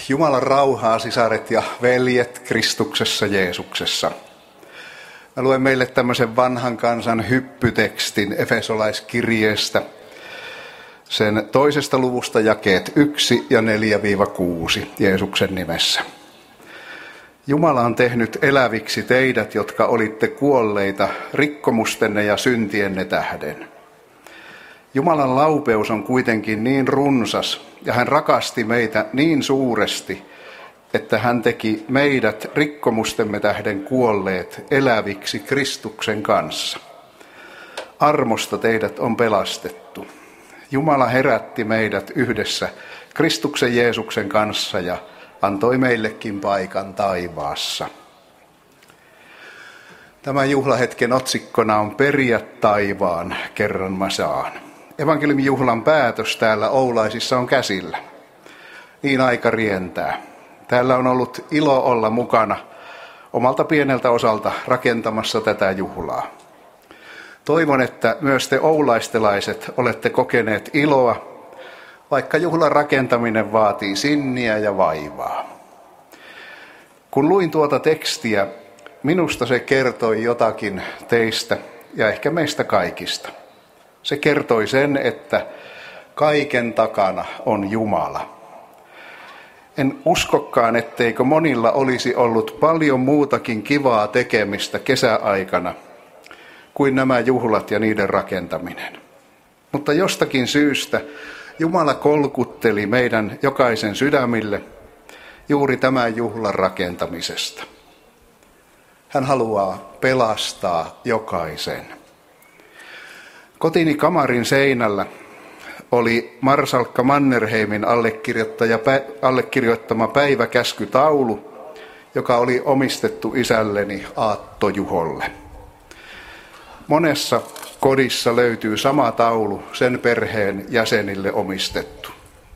Jumalan rauhaa, sisaret ja veljet Kristuksessa Jeesuksessa. Mä luen meille tämmöisen vanhan kansan hyppytekstin Efesolaiskirjeestä, sen 2. luvusta jakeet 1 ja 4-6 Jeesuksen nimessä. Jumala on tehnyt eläviksi teidät, jotka olitte kuolleita rikkomustenne ja syntienne tähden. Jumalan laupeus on kuitenkin niin runsas ja hän rakasti meitä niin suuresti, että hän teki meidät rikkomustemme tähden kuolleet eläviksi Kristuksen kanssa. Armosta teidät on pelastettu. Jumala herätti meidät yhdessä Kristuksen Jeesuksen kanssa ja antoi meillekin paikan taivaassa. Tämän juhlahetken otsikkona on Periä taivaan, kerran mä saan. Evankeliumin juhlan päätös täällä Oulaisissa on käsillä. Niin aika rientää. Täällä on ollut ilo olla mukana omalta pieneltä osalta rakentamassa tätä juhlaa. Toivon, että myös te oulaistelaiset olette kokeneet iloa, vaikka juhlan rakentaminen vaatii sinniä ja vaivaa. Kun luin tuota tekstiä, minusta se kertoi jotakin teistä ja ehkä meistä kaikista. Se kertoi sen, että kaiken takana on Jumala. En uskokaan, etteikö monilla olisi ollut paljon muutakin kivaa tekemistä kesäaikana kuin nämä juhlat ja niiden rakentaminen. Mutta jostakin syystä Jumala kolkutteli meidän jokaisen sydämille juuri tämän juhlan rakentamisesta. Hän haluaa pelastaa jokaisen. Kotini kamarin seinällä oli Marsalkka Mannerheimin allekirjoittama päiväkäskytaulu, joka oli omistettu isälleni Aatto Juholle. Monessa kodissa löytyy sama taulu, sen perheen jäsenille omistettu.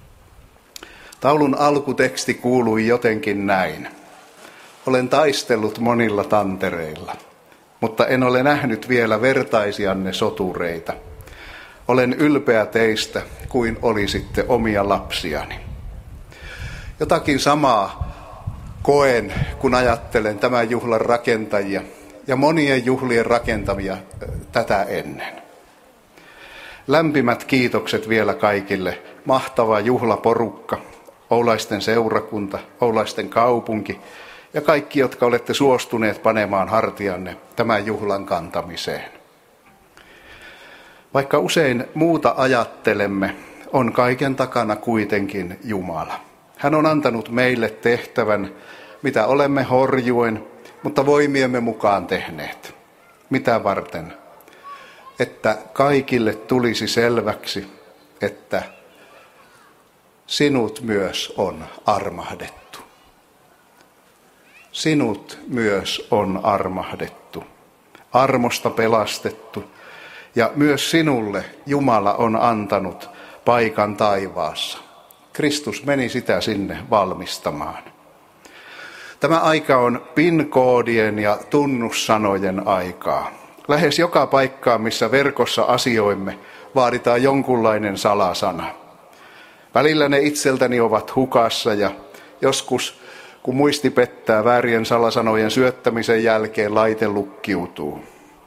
Taulun alkuteksti kuului jotenkin näin. Olen taistellut monilla tantereilla, mutta en ole nähnyt vielä vertaisianne sotureita. Olen ylpeä teistä kuin olisitte omia lapsiani. Jotakin samaa koen, kun ajattelen tämän juhlan rakentajia ja monien juhlien rakentamia tätä ennen. Lämpimät kiitokset vielä kaikille. Mahtava juhlaporukka, Oulaisten seurakunta, Oulaisten kaupunki ja kaikki, jotka olette suostuneet panemaan hartianne tämän juhlan kantamiseen. Vaikka usein muuta ajattelemme, on kaiken takana kuitenkin Jumala. Hän on antanut meille tehtävän, mitä olemme horjuen, mutta voimiemme mukaan tehneet. Mitä varten? Että kaikille tulisi selväksi, että sinut myös on armahdettu. Sinut myös on armahdettu, armosta pelastettu ja myös sinulle Jumala on antanut paikan taivaassa. Kristus meni sitä sinne valmistamaan. Tämä aika on PIN-koodien ja tunnussanojen aikaa. Lähes joka paikkaan, missä verkossa asioimme, vaaditaan jonkunlainen salasana. Välillä ne itseltäni ovat hukassa ja joskus, kun muisti pettää, väärien salasanojen syöttämisen jälkeen laite lukkiutuu.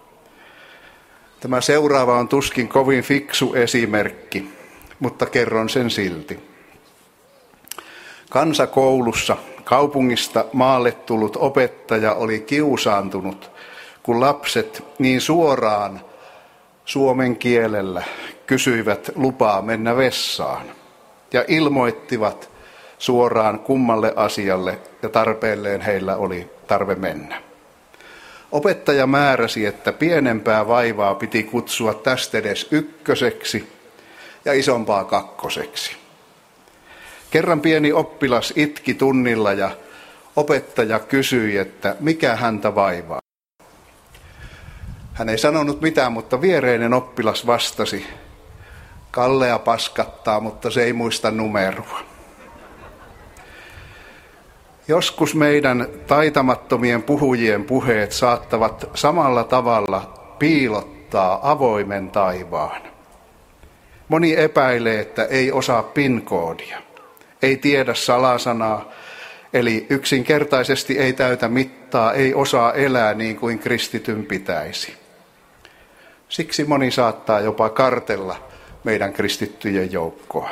Tämä seuraava on tuskin kovin fiksu esimerkki, mutta kerron sen silti. Kansakoulussa kaupungista maalle tullut opettaja oli kiusaantunut, kun lapset niin suoraan suomen kielellä kysyivät lupaa mennä vessaan ja ilmoittivat suoraan kummalle asialle ja tarpeelleen heillä oli tarve mennä. Opettaja määräsi, että pienempää vaivaa piti kutsua tästä edes ykköseksi ja isompaa kakkoseksi. Kerran pieni oppilas itki tunnilla ja opettaja kysyi, että mikä häntä vaivaa. Hän ei sanonut mitään, mutta viereinen oppilas vastasi, Kallea paskattaa, mutta se ei muista numeroa. Joskus meidän taitamattomien puhujien puheet saattavat samalla tavalla piilottaa avoimen taivaan. Moni epäilee, että ei osaa PIN-koodia. ei tiedä salasanaa, eli yksinkertaisesti ei täytä mittaa, ei osaa elää niin kuin kristityn pitäisi. Siksi moni saattaa jopa kartella meidän kristittyjen joukkoa.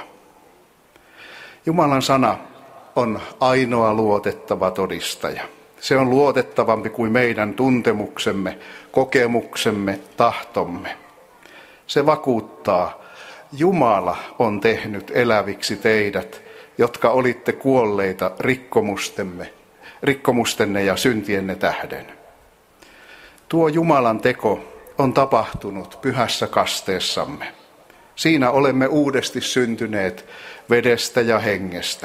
Jumalan sana on ainoa luotettava todistaja. Se on luotettavampi kuin meidän tuntemuksemme, kokemuksemme, tahtomme. Se vakuuttaa, Jumala on tehnyt eläviksi teidät, jotka olitte kuolleita rikkomustenne ja syntienne tähden. Tuo Jumalan teko on tapahtunut pyhässä kasteessamme. Siinä olemme uudesti syntyneet vedestä ja hengestä.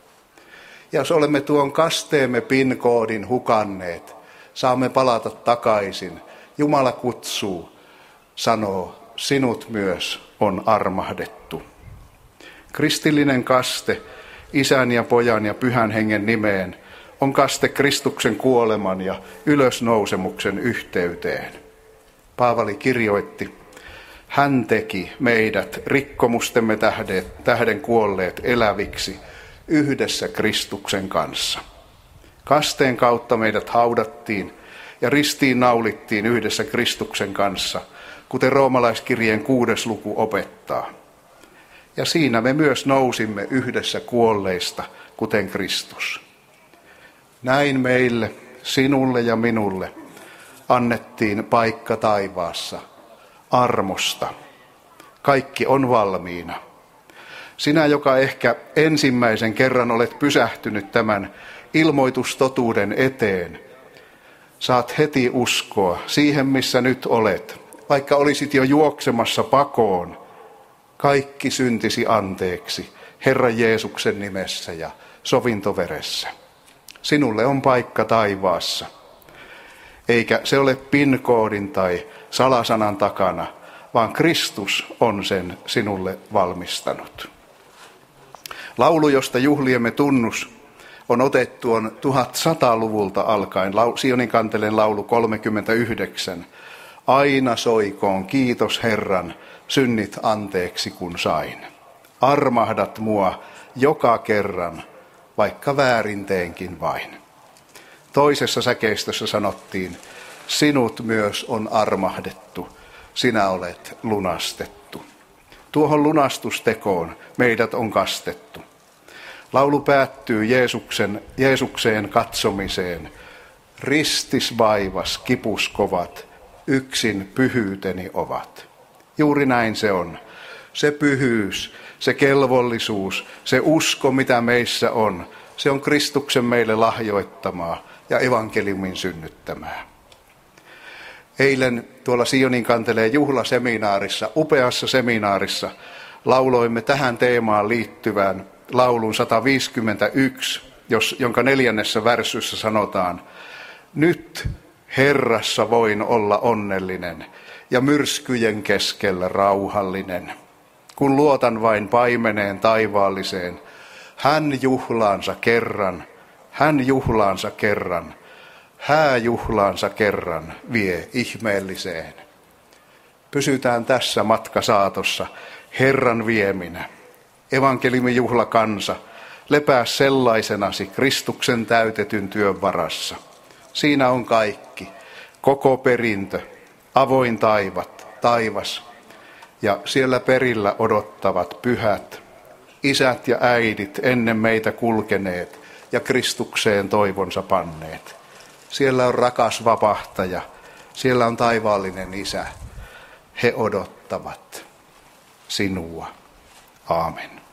Ja jos olemme tuon kasteemme PIN-koodin hukanneet, saamme palata takaisin. Jumala kutsuu, sanoo, sinut myös on armahdettu. Kristillinen kaste Isän ja Pojan ja Pyhän Hengen nimeen on kaste Kristuksen kuoleman ja ylösnousemuksen yhteyteen. Paavali kirjoitti, hän teki meidät rikkomustemme tähden kuolleet eläviksi yhdessä Kristuksen kanssa. Kasteen kautta meidät haudattiin ja ristiin naulittiin yhdessä Kristuksen kanssa, kuten roomalaiskirjeen 6. luku opettaa. Ja siinä me myös nousimme yhdessä kuolleista, kuten Kristus. Näin meille, sinulle ja minulle, annettiin paikka taivaassa, armosta. Kaikki on valmiina. Sinä, joka ehkä ensimmäisen kerran olet pysähtynyt tämän ilmoitustotuuden eteen, saat heti uskoa siihen, missä nyt olet. Vaikka olisit jo juoksemassa pakoon, kaikki syntisi anteeksi Herran Jeesuksen nimessä ja sovintoveressä. Sinulle on paikka taivaassa. Eikä se ole PIN-koodin tai salasanan takana, vaan Kristus on sen sinulle valmistanut. Laulu, josta juhliemme tunnus on otettu on 1100-luvulta alkaen, Sionin kantelen laulu 39. Aina soikoon kiitos Herran, synnit anteeksi kun sain. Armahdat mua joka kerran, vaikka väärin teenkin vain. Toisessa säkeistössä sanottiin, sinut myös on armahdettu, sinä olet lunastettu. Tuohon lunastustekoon meidät on kastettu. Laulu päättyy Jeesukseen katsomiseen. Ristis vaivas, kipus kovat, yksin pyhyyteni ovat. Juuri näin se on. Se pyhyys, se kelvollisuus, se usko, mitä meissä on, se on Kristuksen meille lahjoittamaa ja evankeliumin synnyttämää. Eilen tuolla Sionin kanteleen juhlaseminaarissa, upeassa seminaarissa, lauloimme tähän teemaan liittyvän laulun 151, jonka 4. värssyssä sanotaan, nyt Herrassa voin olla onnellinen ja myrskyjen keskellä rauhallinen. Kun luotan vain paimeneen taivaalliseen, hän juhlaansa kerran, hääjuhlaansa kerran vie ihmeelliseen. Pysytään tässä matkasaatossa Herran vieminä. Evankeliumin juhlakansa, lepää sellaisenasi Kristuksen täytetyn työn varassa. Siinä on kaikki, koko perintö, avoin taivas ja siellä perillä odottavat pyhät, isät ja äidit ennen meitä kulkeneet ja Kristukseen toivonsa panneet. Siellä on rakas vapahtaja, siellä on taivaallinen Isä. He odottavat sinua. Aamen.